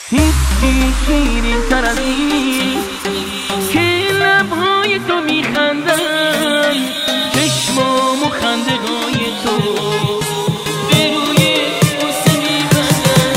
هیچی شیرین تر از این که لبهای تو میخندن، چشمام و خنده‌های تو به روی بوسه میبندن.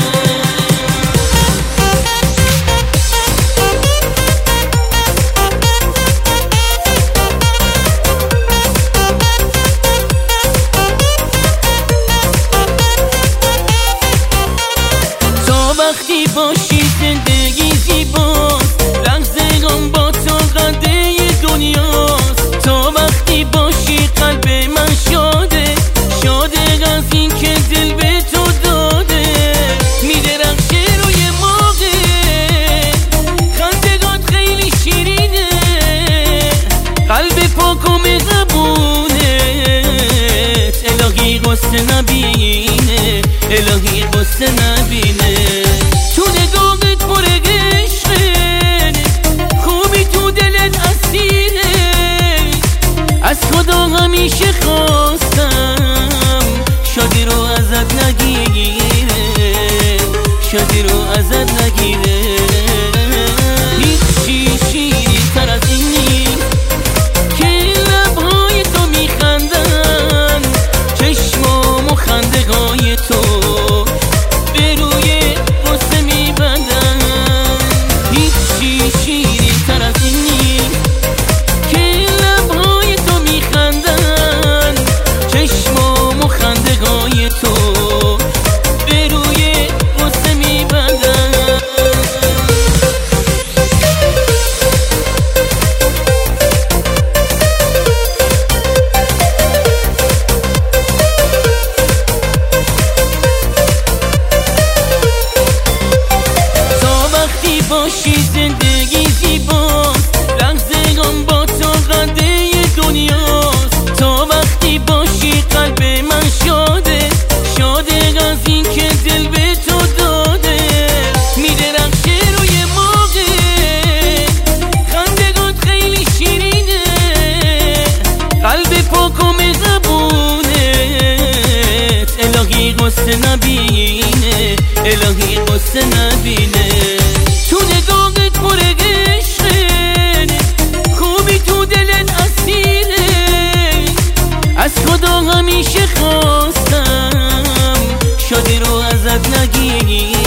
تا وقتی باشی زندگی زیباست، لحظه‌ام با تو قده دنیاست. تا وقتی باشی قلب من شاده، شاده از این که دل به تو داده. میدرخشه روی موقع خندگات خیلی شیرینه، قلب پاک و مهربونه. الهی غصه نبینه، الهی غصه نبینه. تو نگاهت پر عشقه، خوبی تو دلت اسیره. از خدا همیشه خواستم شادی رو ازت نگیره، شادی رو ازت نگیره. هیچی شیرین تر از این نیست که لبهای تو میخندن، چشمام و خنده‌های تو به روی بوسه میبندن. هیچی شیرین تر از این نیست که لبهای تو میخندن، چشمام و خنده‌های تو به روی بوسه میبندن. باشی زندگی زیباست، لحظه‌ام با تو قده دنیاست. تا وقتی باشی قلب من شاده، شاده از این که دل به تو داده. میدرخشه روی موقع خندگات خیلی شیرینه، قلب پاک و مهربونه. الهی غصه نبینه، الهی غصه نبینه. تو نگاهت پر عشقه، خوبی تو دلت اسیره. از خدا همیشه خواستم شادی رو ازت نگیره،